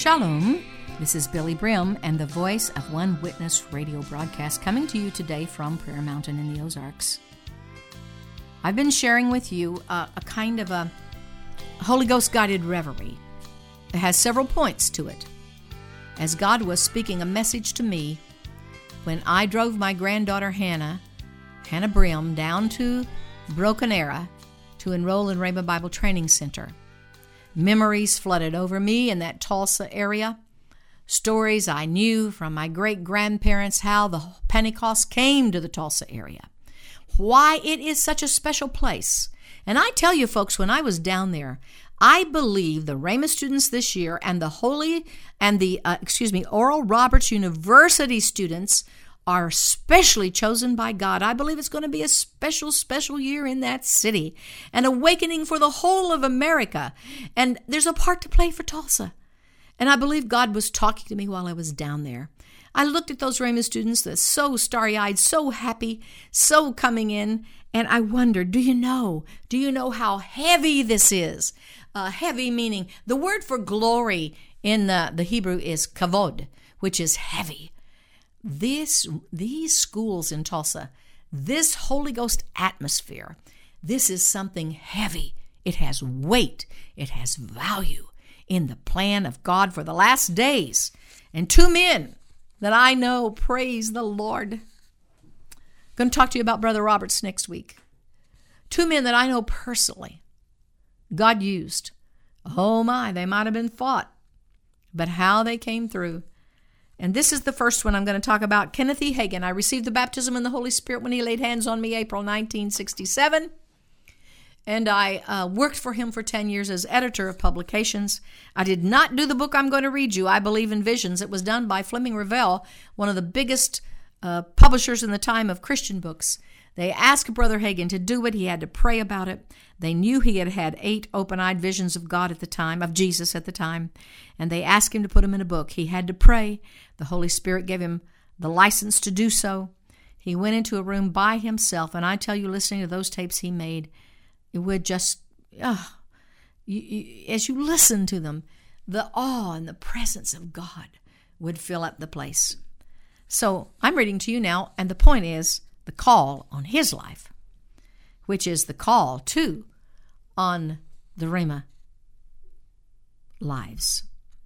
Shalom. This is Billy Brim and the voice of One Witness radio broadcast coming to you today from Prayer Mountain in the Ozarks. I've been sharing with you a kind of a Holy Ghost guided reverie. It has several points to it. As God was speaking a message to me when I drove my granddaughter Hannah Brim, down to Broken Arrow to enroll in Rhema Bible Training Center. Memories flooded over me in that Tulsa area. Stories I knew from my great-grandparents how the Pentecost came to the Tulsa area. Why it is such a special place. And I tell you folks, when I was down there, I believe the Rhema students this year and the Oral Roberts University students are specially chosen by God. I believe it's going to be a special, special year in that city, an awakening for the whole of America. And there's a part to play for Tulsa. And I believe God was talking to me while I was down there. I looked at those Rhema students that's so starry-eyed, so happy, so coming in, and I wondered, do you know how heavy this is? Heavy meaning, the word for glory in the Hebrew is kavod, which is heavy. These schools in Tulsa, this Holy Ghost atmosphere, this is something heavy. It has weight. It has value in the plan of God for the last days. And two men that I know, praise the Lord. I'm going to talk to you about Brother Roberts next week. Two men that I know personally, God used. Oh my, they might have been fought, but how they came through. And this is the first one I'm going to talk about. Kenneth E. Hagin. I received the baptism in the Holy Spirit when he laid hands on me April 1967. And I worked for him for 10 years as editor of publications. I did not do the book I'm going to read you, I Believe in Visions. It was done by Fleming Revell, one of the biggest publishers in the time of Christian books. They asked Brother Hagin to do it. He had to pray about it. They knew he had had 8 open-eyed visions of God at the time, of Jesus at the time, and they asked him to put them in a book. He had to pray. The Holy Spirit gave him the license to do so. He went into a room by himself, and I tell you, listening to those tapes he made, it would just, as you listen to them, the awe and the presence of God would fill up the place. So I'm reading to you now, and the point is the call on his life, which is the call, too, on the Rhema lives.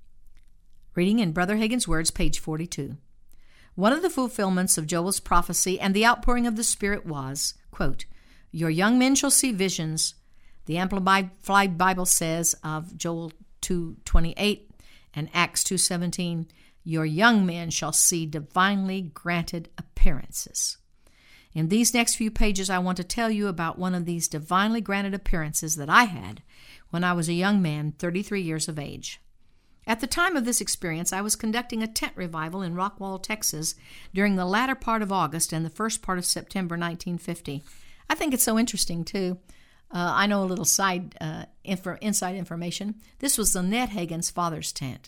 Reading in Brother Hagin's words, page 42. One of the fulfillments of Joel's prophecy and the outpouring of the Spirit was, quote, "Your young men shall see visions." The Amplified Bible says of Joel 2:28 and Acts 2:17, "Your young men shall see divinely granted appearances." In these next few pages, I want to tell you about one of these divinely granted appearances that I had when I was a young man, 33 years of age. At the time of this experience, I was conducting a tent revival in Rockwall, Texas, during the latter part of August and the first part of September 1950. I think it's so interesting, too. I know a little inside information. This was Lynette Hagin's father's tent.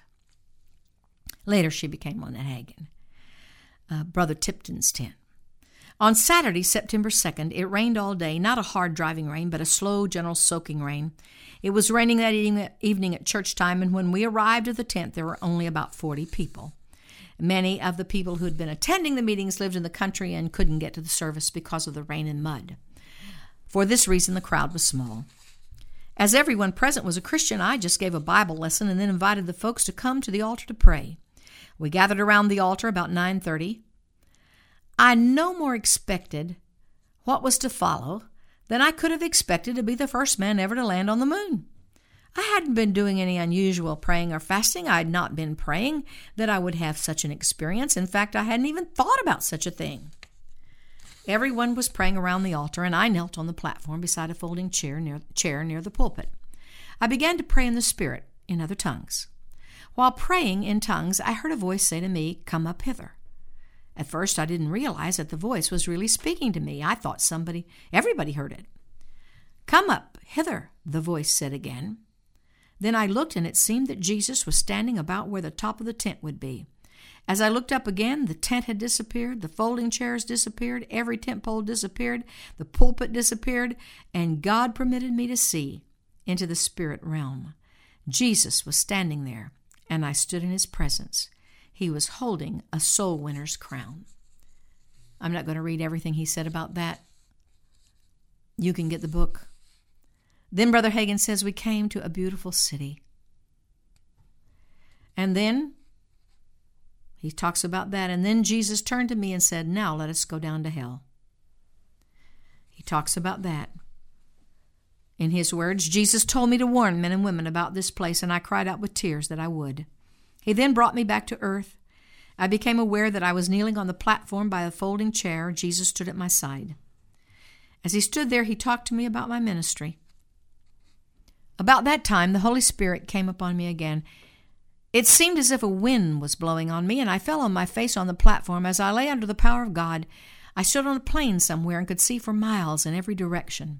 Later, she became Lynette Hagin, Brother Tipton's tent. On Saturday, September 2nd, it rained all day, not a hard driving rain, but a slow, gentle soaking rain. It was raining that evening at church time, and when we arrived at the tent, there were only about 40 people. Many of the people who had been attending the meetings lived in the country and couldn't get to the service because of the rain and mud. For this reason, the crowd was small. As everyone present was a Christian, I just gave a Bible lesson and then invited the folks to come to the altar to pray. We gathered around the altar about 9:30. I no more expected what was to follow than I could have expected to be the first man ever to land on the moon. I hadn't been doing any unusual praying or fasting. I had not been praying that I would have such an experience. In fact, I hadn't even thought about such a thing. Everyone was praying around the altar, and I knelt on the platform beside a folding chair near the pulpit. I began to pray in the Spirit, in other tongues. While praying in tongues, I heard a voice say to me, "Come up hither." At first, I didn't realize that the voice was really speaking to me. I thought everybody heard it. "Come up hither," the voice said again. Then I looked, and it seemed that Jesus was standing about where the top of the tent would be. As I looked up again, the tent had disappeared, the folding chairs disappeared, every tent pole disappeared, the pulpit disappeared, and God permitted me to see into the spirit realm. Jesus was standing there. and I stood in his presence. He was holding a soul winner's crown. I'm not going to read everything he said about that. You can get the book. Then Brother Hagin says we came to a beautiful city. And then he talks about that. And then Jesus turned to me and said, now let us go down to hell. He talks about that. In his words, Jesus told me to warn men and women about this place, and I cried out with tears that I would. He then brought me back to earth. I became aware that I was kneeling on the platform by a folding chair. Jesus stood at my side. As he stood there, he talked to me about my ministry. About that time, the Holy Spirit came upon me again. It seemed as if a wind was blowing on me, and I fell on my face on the platform. As I lay under the power of God, I stood on a plain somewhere and could see for miles in every direction.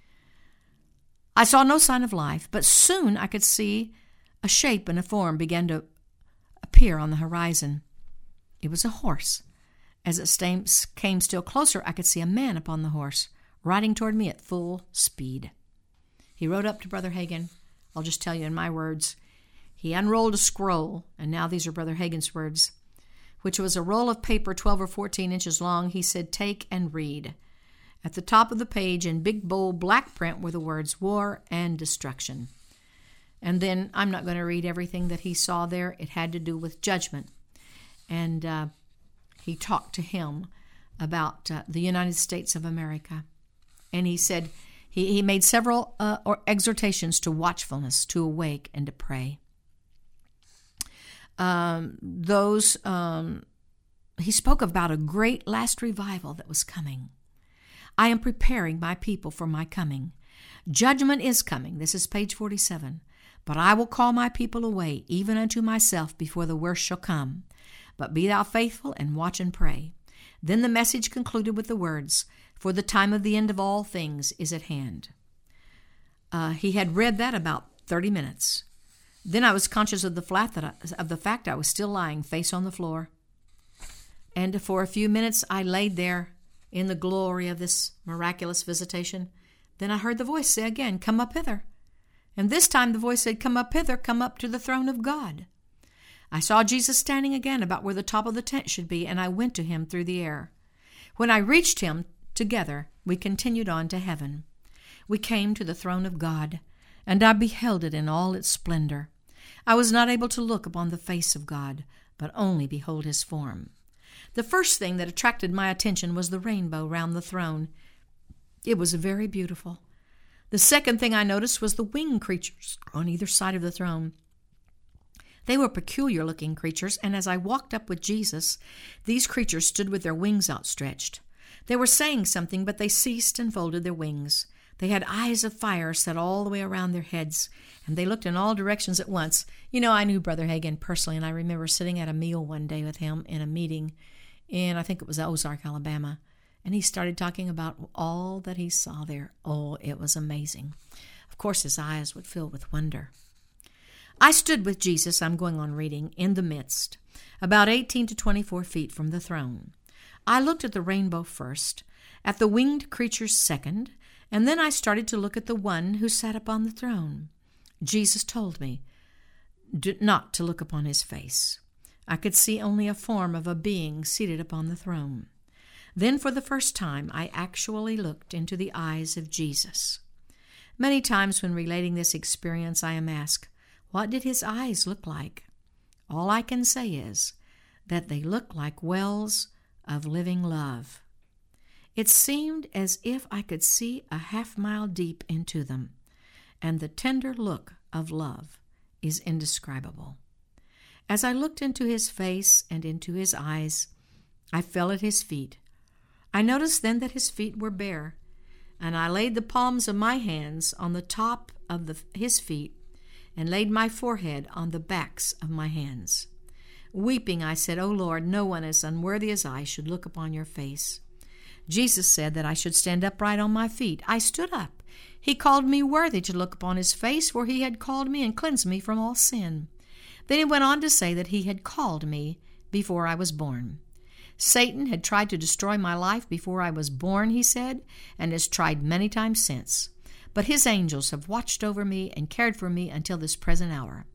I saw no sign of life, but soon I could see a shape and a form begin to appear on the horizon. It was a horse. As it came still closer, I could see a man upon the horse, riding toward me at full speed. He rode up to Brother Hagin. I'll just tell you in my words. He unrolled a scroll, and now these are Brother Hagin's words, which was a roll of paper 12 or 14 inches long. He said, take and read. At the top of the page in big, bold, black print were the words war and destruction. And then I'm not going to read everything that he saw there. It had to do with judgment. And he talked to him about the United States of America. And he said, he made several exhortations to watchfulness, to awake, and to pray. He spoke about a great last revival that was coming. I am preparing my people for my coming. Judgment is coming. This is page 47. But I will call my people away, even unto myself, before the worst shall come. But be thou faithful, and watch and pray. Then the message concluded with the words, for the time of the end of all things is at hand. He had read that about 30 minutes. Then I was conscious of the fact I was still lying face on the floor. And for a few minutes I laid there in the glory of this miraculous visitation. Then I heard the voice say again, come up hither. And this time the voice said, come up hither, come up to the throne of God. I saw Jesus standing again about where the top of the tent should be, and I went to him through the air. When I reached him, together we continued on to heaven. We came to the throne of God, and I beheld it in all its splendor. I was not able to look upon the face of God, but only behold his form. The first thing that attracted my attention was the rainbow round the throne. It was very beautiful. The second thing I noticed was the winged creatures on either side of the throne. They were peculiar-looking creatures, and as I walked up with Jesus, these creatures stood with their wings outstretched. They were saying something, but they ceased and folded their wings. They had eyes of fire set all the way around their heads, and they looked in all directions at once. You know, I knew Brother Hagin personally, and I remember sitting at a meal one day with him in a meeting in, I think it was Ozark, Alabama, and he started talking about all that he saw there. Oh, it was amazing. Of course, his eyes would fill with wonder. I stood with Jesus, I'm going on reading, in the midst, about 18 to 24 feet from the throne. I looked at the rainbow first, at the winged creatures second, and then I started to look at the one who sat upon the throne. Jesus told me not to look upon his face. I could see only a form of a being seated upon the throne. Then for the first time I actually looked into the eyes of Jesus. Many times when relating this experience I am asked, what did his eyes look like? All I can say is that they look like wells of living love. It seemed as if I could see a half-mile deep into them, and the tender look of love is indescribable. As I looked into his face and into his eyes, I fell at his feet. I noticed then that his feet were bare, and I laid the palms of my hands on the top of his feet and laid my forehead on the backs of my hands. Weeping, I said, O Lord, no one as unworthy as I should look upon your face. Jesus said that I should stand upright on my feet. I stood up. He called me worthy to look upon his face, for he had called me and cleansed me from all sin. Then he went on to say that he had called me before I was born. Satan had tried to destroy my life before I was born, he said, and has tried many times since. But his angels have watched over me and cared for me until this present hour.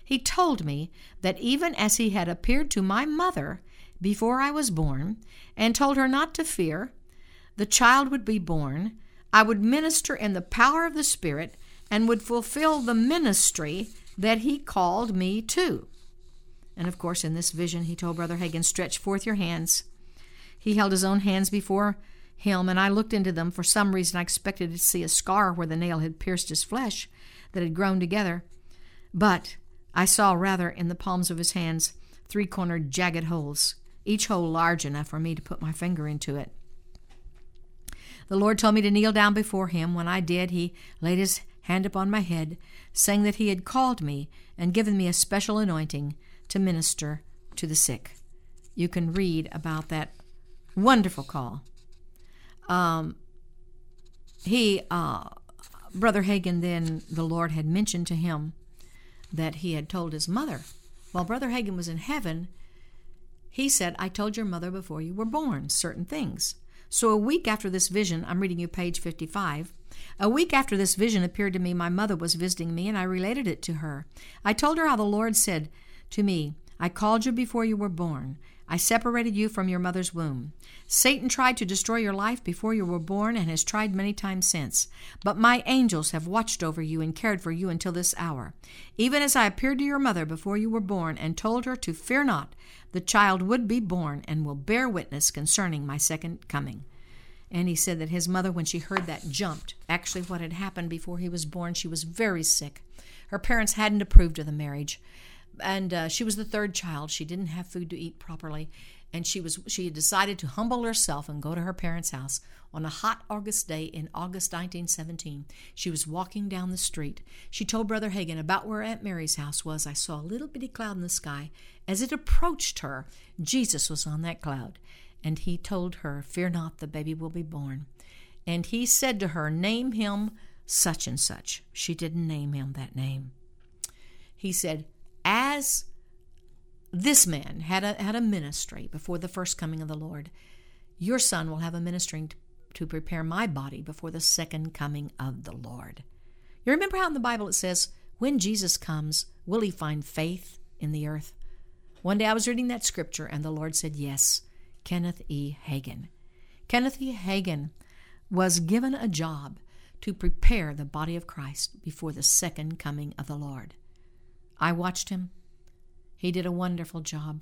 He told me that even as he had appeared to my mother before I was born and told her not to fear, the child would be born, I would minister in the power of the Spirit and would fulfill the ministry that he called me to. And of course, in this vision, he told Brother Hagin, stretch forth your hands. He held his own hands before him, and I looked into them. For some reason, I expected to see a scar where the nail had pierced his flesh that had grown together. But I saw rather in the palms of his hands 3-cornered jagged holes, each hole large enough for me to put my finger into it. The Lord told me to kneel down before him. When I did, he laid his hand upon my head, saying that he had called me and given me a special anointing to minister to the sick. You can read about that wonderful call. Brother Hagin, then the Lord had mentioned to him that he had told his mother. While Brother Hagin was in heaven, he said, I told your mother before you were born certain things. So a week after this vision, I'm reading you page 55, a week after this vision appeared to me, my mother was visiting me, and I related it to her. I told her how the Lord said to me, I called you before you were born. I separated you from your mother's womb. Satan tried to destroy your life before you were born and has tried many times since. But my angels have watched over you and cared for you until this hour. Even as I appeared to your mother before you were born and told her to fear not, the child would be born and will bear witness concerning my second coming. And he said that his mother, when she heard that, jumped. Actually, what had happened before he was born, she was very sick. Her parents hadn't approved of the marriage. And she was the third child. She didn't have food to eat properly. And she had decided to humble herself and go to her parents' house on a hot August day in August 1917. She was walking down the street. She told Brother Hagin about where Aunt Mary's house was. I saw a little bitty cloud in the sky. As it approached her, Jesus was on that cloud. And he told her, fear not, the baby will be born. And he said to her, name him such and such. She didn't name him that name. He said, as this man had a ministry before the first coming of the Lord, your son will have a ministry to prepare my body before the second coming of the Lord. You remember how in the Bible it says, when Jesus comes, will he find faith in the earth? One day I was reading that scripture and the Lord said, yes, Kenneth E. Hagin. Kenneth E. Hagin was given a job to prepare the body of Christ before the second coming of the Lord. I watched him. He did a wonderful job.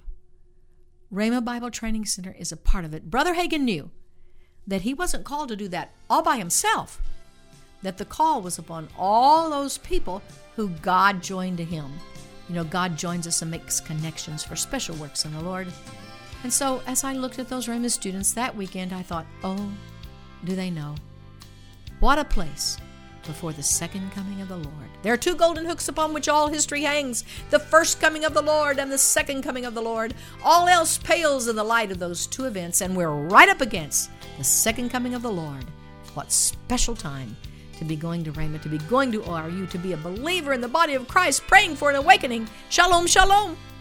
Rhema Bible Training Center is a part of it. Brother Hagin knew that he wasn't called to do that all by himself, that the call was upon all those people who God joined to him. You know, God joins us and makes connections for special works in the Lord. And so as I looked at those Rhema students that weekend, I thought, oh, do they know? What a place before the second coming of the Lord. There are two golden hooks upon which all history hangs, the first coming of the Lord and the second coming of the Lord. All else pales in the light of those two events, and we're right up against the second coming of the Lord. What special time to be going to Rhema, to be going to ORU, to be a believer in the body of Christ, praying for an awakening. Shalom, shalom.